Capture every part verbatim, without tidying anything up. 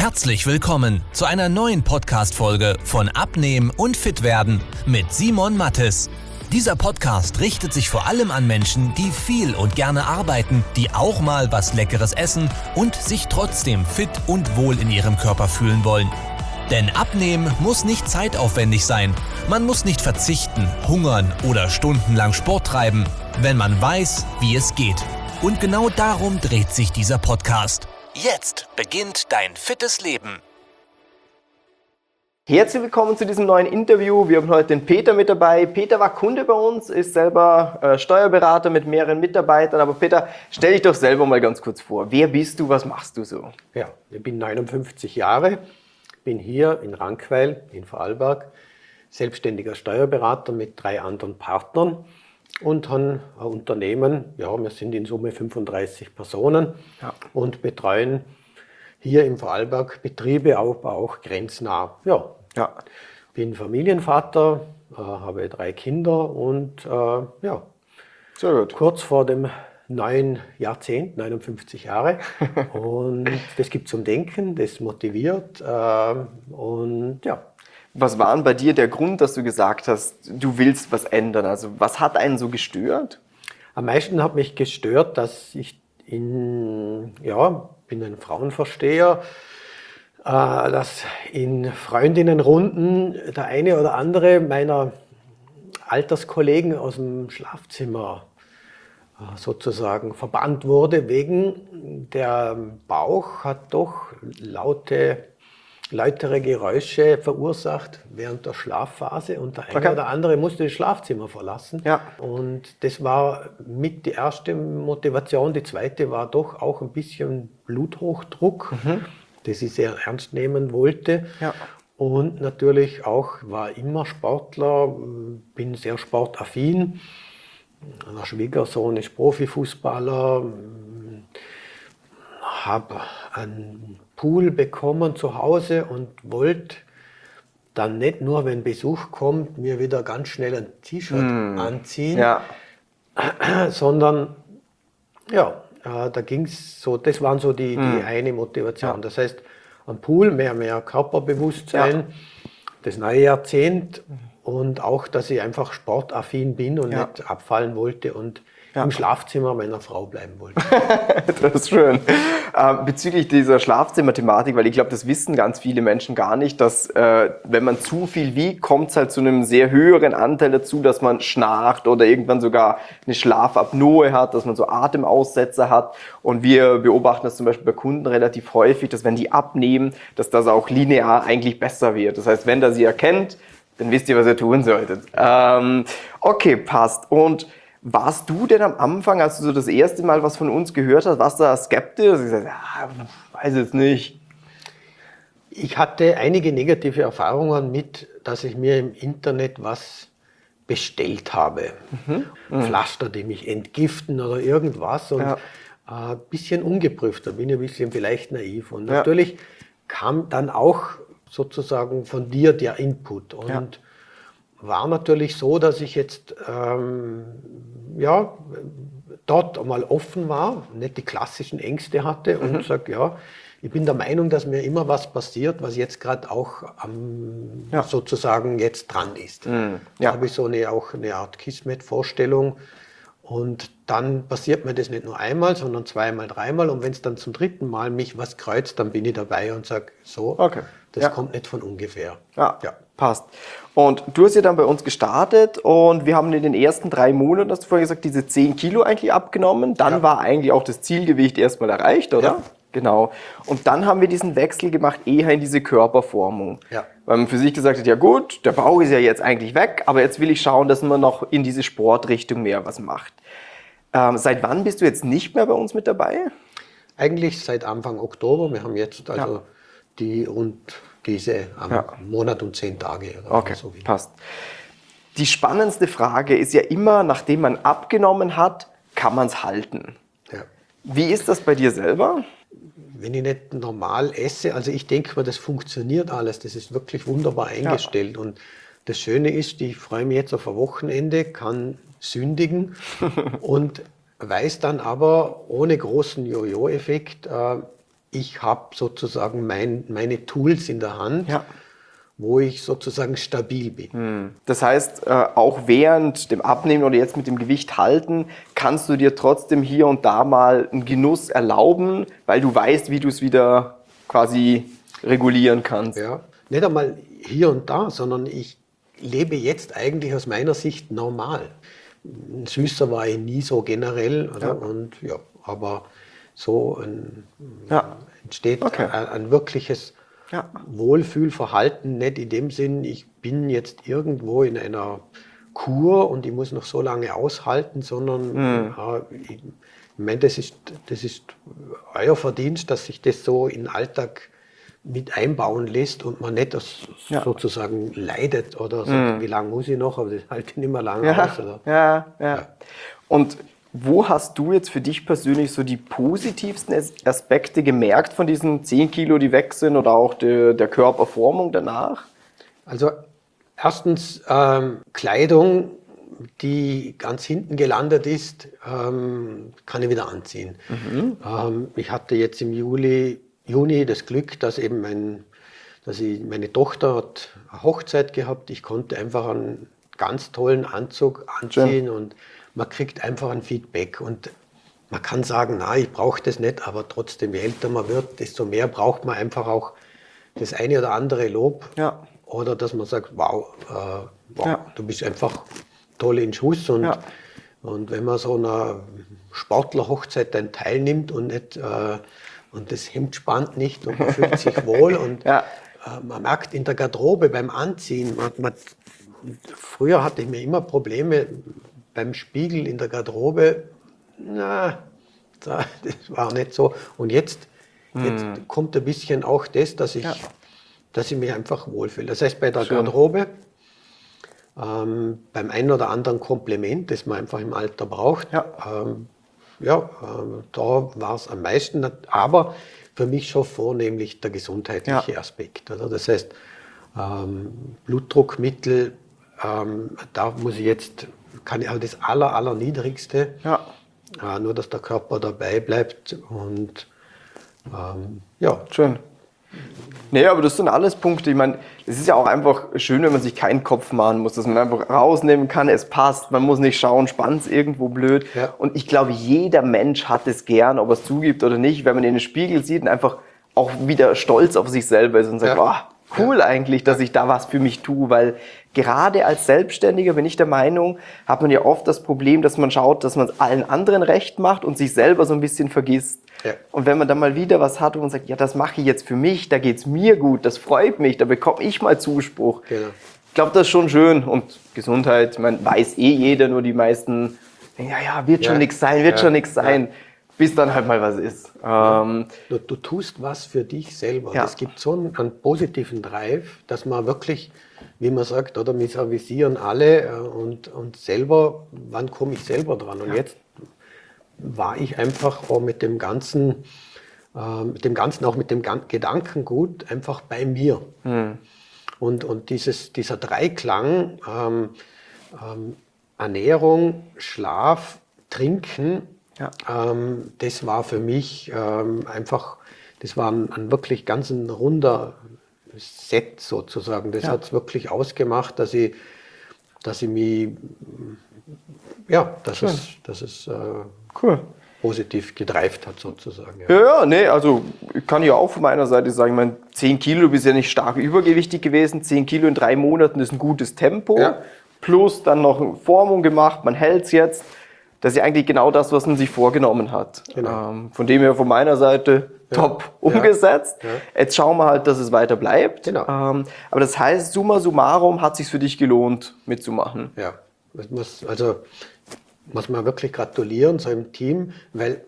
Herzlich willkommen zu einer neuen Podcast-Folge von Abnehmen und Fitwerden mit Simon Mattes. Dieser Podcast richtet sich vor allem an Menschen, die viel und gerne arbeiten, die auch mal was Leckeres essen und sich trotzdem fit und wohl in ihrem Körper fühlen wollen. Denn Abnehmen muss nicht zeitaufwendig sein. Man muss nicht verzichten, hungern oder stundenlang Sport treiben, wenn man weiß, wie es geht. Und genau darum dreht sich dieser Podcast. Jetzt beginnt dein fittes Leben. Herzlich willkommen zu diesem neuen Interview. Wir haben heute den Peter mit dabei. Peter war Kunde bei uns, ist selber äh, Steuerberater mit mehreren Mitarbeitern. Aber Peter, stell dich doch selber mal ganz kurz vor. Wer bist du, was machst du so? Ja, ich bin neunundfünfzig Jahre, bin hier in Rankweil in Vorarlberg selbstständiger Steuerberater mit drei anderen Partnern und haben ein Unternehmen, ja, wir sind in Summe fünfunddreißig Personen, ja, und betreuen hier im Vorarlberg Betriebe, aber auch grenznah. Ja, ja. Bin Familienvater, äh, habe drei Kinder und äh, ja, sehr gut. Kurz vor dem neuen Jahrzehnt, neunundfünfzig Jahre. Und das gibt zum Denken, das motiviert äh, und ja. Was war denn bei dir der Grund, dass du gesagt hast, du willst was ändern? Also was hat einen so gestört? Am meisten hat mich gestört, dass ich in, ja, bin ein Frauenversteher, äh, dass in Freundinnenrunden der eine oder andere meiner Alterskollegen aus dem Schlafzimmer äh, sozusagen verbannt wurde, wegen der Bauch hat doch laute lautere Geräusche verursacht während der Schlafphase und der eine okay. oder andere musste das Schlafzimmer verlassen. Ja. Und das war mit die erste Motivation. Die zweite war doch auch ein bisschen Bluthochdruck, mhm. das ich sehr ernst nehmen wollte. Ja. Und natürlich auch war immer Sportler, bin sehr sportaffin. Der Schwiegersohn ist Profifußballer, habe einen Pool bekommen zu Hause und wollte dann nicht nur, wenn Besuch kommt, mir wieder ganz schnell ein T-Shirt mm. anziehen, ja. sondern ja, äh, da ging es so, das waren so die, mm. die eine Motivation. Ja. Das heißt, ein Pool, mehr, mehr Körperbewusstsein, ja. das neue Jahrzehnt und auch, dass ich einfach sportaffin bin und ja. nicht abfallen wollte und ja. im Schlafzimmer meiner Frau bleiben wollte. Das ist schön. Ähm, bezüglich dieser Schlafzimmer-Thematik, weil ich glaube, das wissen ganz viele Menschen gar nicht, dass äh, wenn man zu viel wiegt, kommt es halt zu einem sehr höheren Anteil dazu, dass man schnarcht oder irgendwann sogar eine Schlafapnoe hat, dass man so Atemaussetzer hat. Und wir beobachten das zum Beispiel bei Kunden relativ häufig, dass wenn die abnehmen, dass das auch linear eigentlich besser wird. Das heißt, wenn ihr sie erkennt, dann wisst ihr, was ihr tun solltet. Ähm, okay, passt. Und warst du denn am Anfang, als du so das erste Mal was von uns gehört hast, warst du da skeptisch? Du hast gesagt, ja, weiß jetzt nicht. Ich hatte einige negative Erfahrungen mit, dass ich mir im Internet was bestellt habe. Mhm. Mhm. Pflaster, die mich entgiften oder irgendwas. Und ja. ein äh, bisschen ungeprüft, da bin ich ein bisschen vielleicht naiv. Und ja. natürlich kam dann auch sozusagen von dir der Input. Und ja. war natürlich so, dass ich jetzt ähm, ja, dort einmal offen war, nicht die klassischen Ängste hatte und mhm. sage, ja, ich bin der Meinung, dass mir immer was passiert, was jetzt gerade auch ähm, ja. sozusagen jetzt dran ist. Mhm. Ja. Da habe ich so eine, auch eine Art Kismet-Vorstellung und dann passiert mir das nicht nur einmal, sondern zweimal, dreimal und wenn es dann zum dritten Mal mich was kreuzt, dann bin ich dabei und sage, so, okay. das ja. kommt nicht von ungefähr. Ja. ja. Passt. Und du hast ja dann bei uns gestartet und wir haben in den ersten drei Monaten, hast du vorhin gesagt, diese zehn Kilo eigentlich abgenommen. Dann ja. war eigentlich auch das Zielgewicht erstmal erreicht, oder? Ja. Genau. Und dann haben wir diesen Wechsel gemacht, eher in diese Körperformung. Ja. Weil man für sich gesagt hat, ja gut, der Bauch ist ja jetzt eigentlich weg, aber jetzt will ich schauen, dass man noch in diese Sportrichtung mehr was macht. Ähm, seit wann bist du jetzt nicht mehr bei uns mit dabei? Eigentlich seit Anfang Oktober. Wir haben jetzt also ja. die rund diese am ja. Monat und zehn Tage. Oder okay, so passt. Die spannendste Frage ist ja immer, nachdem man abgenommen hat, kann man es halten. Ja. Wie ist das bei dir selber? Wenn ich nicht normal esse, also ich denke mal, das funktioniert alles, das ist wirklich wunderbar eingestellt. Ja. Und das Schöne ist, ich freue mich jetzt auf ein Wochenende, kann sündigen und weiß dann aber ohne großen Jojo-Effekt, äh, ich habe sozusagen mein, meine Tools in der Hand, Ja. wo ich sozusagen stabil bin. Das heißt, äh, auch während dem Abnehmen oder jetzt mit dem Gewicht halten, kannst du dir trotzdem hier und da mal einen Genuss erlauben, weil du weißt, wie du es wieder quasi regulieren kannst. Ja. Nicht einmal hier und da, sondern ich lebe jetzt eigentlich aus meiner Sicht normal. Ein Süßer war ich nie so generell, oder? Ja. Und, ja, aber so ein, Ja. entsteht Okay. ein, ein wirkliches Ja. Wohlfühlverhalten, nicht in dem Sinn, ich bin jetzt irgendwo in einer Kur und ich muss noch so lange aushalten, sondern Mhm. ja, ich, ich meine, das ist, das ist euer Verdienst, dass sich das so in den Alltag mit einbauen lässt und man nicht das Ja. sozusagen leidet oder sagt, wie lange muss ich noch, aber das halte ich nicht mehr lange Ja, aus. Oder? ja, ja. Und wo hast du jetzt für dich persönlich so die positivsten As- Aspekte gemerkt von diesen zehn Kilo, die weg sind oder auch der, der Körperformung danach? Also erstens ähm, Kleidung, die ganz hinten gelandet ist, ähm, kann ich wieder anziehen. Ähm, ich hatte jetzt im Juli, Juni das Glück, dass eben mein, dass ich, meine Tochter hat eine Hochzeit gehabt. Ich konnte einfach einen ganz tollen Anzug anziehen und man kriegt einfach ein Feedback. Und man kann sagen, na, ich brauche das nicht, aber trotzdem, je älter man wird, desto mehr braucht man einfach auch das eine oder andere Lob. Ja. Oder dass man sagt, wow, äh, wow Ja. du bist einfach toll in Schuss. Und, Ja. und wenn man so einer Sportlerhochzeit dann teilnimmt und, nicht, äh, und das Hemd spannt nicht und man fühlt sich wohl und Ja. äh, man merkt in der Garderobe beim Anziehen, man, man, früher hatte ich mir immer Probleme beim Spiegel in der Garderobe, na, das war nicht so. Und jetzt, jetzt kommt ein bisschen auch das, dass ich, Ja. dass ich mich einfach wohlfühle. Das heißt, bei der Schön. Garderobe, ähm, beim einen oder anderen Kompliment, das man einfach im Alter braucht, Ja. ähm, ja, ähm, da war es am meisten. Aber für mich schon vornehmlich der gesundheitliche Ja. Aspekt. Oder? Das heißt, ähm, Blutdruckmittel, ähm, da muss ich jetzt, kann ich halt das aller, aller niedrigste, Ja. äh, nur dass der Körper dabei bleibt und ähm, ja, Schön. Nee, aber das sind alles Punkte. Ich meine, es ist ja auch einfach schön, wenn man sich keinen Kopf machen muss, dass man einfach rausnehmen kann, es passt, man muss nicht schauen, spannt es irgendwo blöd. Ja. Und ich glaube, jeder Mensch hat es gern, ob er es zugibt oder nicht, wenn man in den Spiegel sieht und einfach auch wieder stolz auf sich selber ist und sagt, Ja. oh, cool eigentlich, dass ich da was für mich tue, weil gerade als Selbstständiger bin ich der Meinung, hat man ja oft das Problem, dass man schaut, dass man es allen anderen recht macht und sich selber so ein bisschen vergisst. Ja. Und wenn man dann mal wieder was hat, wo man sagt, ja, das mache ich jetzt für mich, da geht's mir gut, das freut mich, da bekomme ich mal Zuspruch. Genau. Ich glaube, das ist schon schön. Und Gesundheit, man weiß eh jeder, nur die meisten denken, ja, ja, wird schon Ja. nichts sein, wird Ja. schon nichts sein, bis dann halt mal was ist. Ähm, Du, du tust was für dich selber. Ja. Es gibt so einen, einen positiven Drive, dass man wirklich, wie man sagt, oder wir avisieren alle äh, und, und selber, wann komme ich selber dran? Und jetzt war ich einfach auch mit dem Ganzen, äh, mit dem Ganzen, auch mit dem Gan- Gedankengut einfach bei mir. Und, und dieses, dieser Dreiklang, ähm, ähm, Ernährung, Schlaf, Trinken, Ja. ähm, das war für mich ähm, einfach, das war ein, ein wirklich ganz ein runder Set sozusagen. Das Ja. hat es wirklich ausgemacht, dass ich, dass ich mich, ja, dass Schön. es, dass es äh, cool. positiv gedreift hat sozusagen. Ja, ja, nee, also ich kann ja auch von meiner Seite sagen, ich meine, zehn Kilo, du bist ja nicht stark übergewichtig gewesen, zehn Kilo in drei Monaten ist ein gutes Tempo, Ja. plus dann noch eine Formung gemacht, man hält es jetzt. Das ist ja eigentlich genau das, was man sich vorgenommen hat. Genau. Ähm, von dem her von meiner Seite top umgesetzt. Ja. Jetzt schauen wir halt, dass es weiter bleibt. Genau. Ähm, aber das heißt, summa summarum hat es sich für dich gelohnt, mitzumachen. Ja, das muss, also muss man wirklich gratulieren, so im Team, weil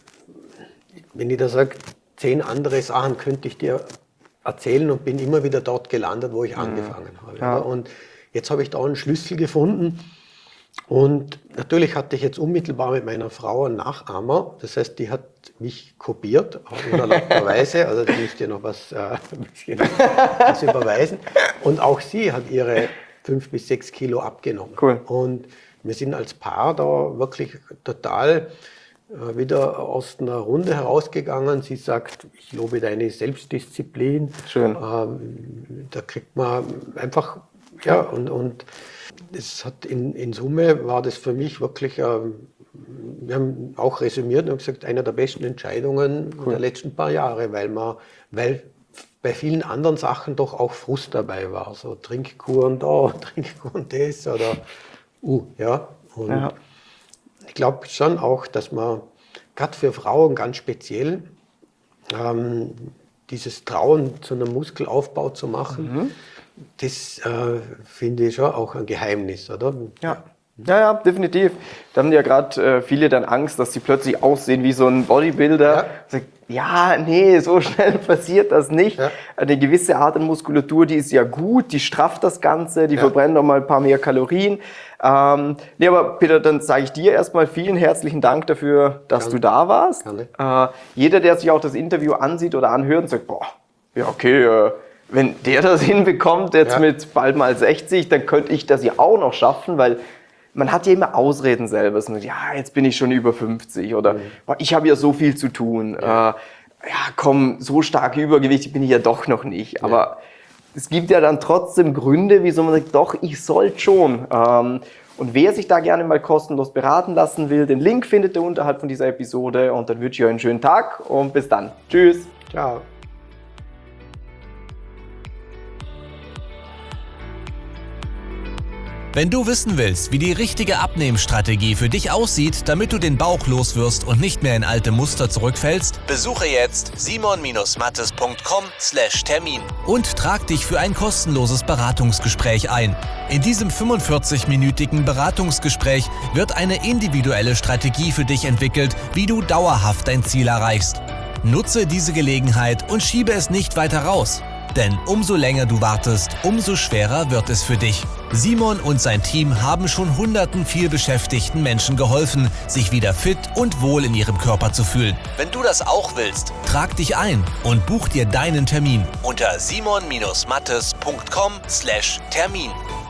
wenn ich da sage, zehn andere Sachen könnte ich dir erzählen und bin immer wieder dort gelandet, wo ich angefangen habe. Ja. Und jetzt habe ich da einen Schlüssel gefunden und natürlich hatte ich jetzt unmittelbar mit meiner Frau einen Nachahmer, das heißt, die hat mich kopiert, unerlaubterweise, also die müsst ihr noch was, äh, ein bisschen was überweisen. Und auch sie hat ihre fünf bis sechs Kilo abgenommen. Cool. Und wir sind als Paar da wirklich total äh, wieder aus einer Runde herausgegangen. Sie sagt, ich lobe deine Selbstdisziplin. Schön. Ähm, da kriegt man einfach, ja, und, und das hat in, in Summe war das für mich wirklich, ähm, wir haben auch resümiert und gesagt, einer der besten Entscheidungen cool. der letzten paar Jahre, weil man, weil bei vielen anderen Sachen doch auch Frust dabei war. So Trinkkuren da, Trinkkuren das oder uh, ja. Und ja. ich glaube schon auch, dass man gerade für Frauen ganz speziell ähm, dieses Trauen zu einem Muskelaufbau zu machen, mhm. das äh, finde ich schon auch ein Geheimnis, oder? Ja. Ja, ja, definitiv. Da haben ja gerade äh, viele dann Angst, dass sie plötzlich aussehen wie so ein Bodybuilder. Ja, Sag, ja nee, so schnell passiert das nicht. Ja. Eine gewisse Art an Muskulatur, die ist ja gut, die strafft das Ganze, die ja. verbrennt noch mal ein paar mehr Kalorien. Ähm, nee, aber Peter, dann sage ich dir erstmal vielen herzlichen Dank dafür, dass Kann. du da warst. Äh, jeder, der sich auch das Interview ansieht oder anhört und sagt, boah, ja okay, äh, wenn der das hinbekommt, jetzt ja. mit bald mal sechzig, dann könnte ich das ja auch noch schaffen, weil man hat ja immer Ausreden selber. So, ja, jetzt bin ich schon über fünfzig oder mhm. boah, ich habe ja so viel zu tun. Ja. Äh, ja, komm, so starke Übergewicht bin ich ja doch noch nicht. Ja. Aber es gibt ja dann trotzdem Gründe, wieso man sagt, doch, ich sollte schon. Ähm, und wer sich da gerne mal kostenlos beraten lassen will, den Link findet ihr unterhalb von dieser Episode. Und dann wünsche ich euch einen schönen Tag und bis dann. Tschüss. Ciao. Wenn du wissen willst, wie die richtige Abnehmstrategie für dich aussieht, damit du den Bauch loswirst und nicht mehr in alte Muster zurückfällst, besuche jetzt simon mattes punkt com slash Termin und trag dich für ein kostenloses Beratungsgespräch ein. In diesem fünfundvierzig-minütigen Beratungsgespräch wird eine individuelle Strategie für dich entwickelt, wie du dauerhaft dein Ziel erreichst. Nutze diese Gelegenheit und schiebe es nicht weiter raus. Denn umso länger du wartest, umso schwerer wird es für dich. Simon und sein Team haben schon hunderten vielbeschäftigten Menschen geholfen, sich wieder fit und wohl in ihrem Körper zu fühlen. Wenn du das auch willst, trag dich ein und buch dir deinen Termin unter simon mattes punkt com slash Termin.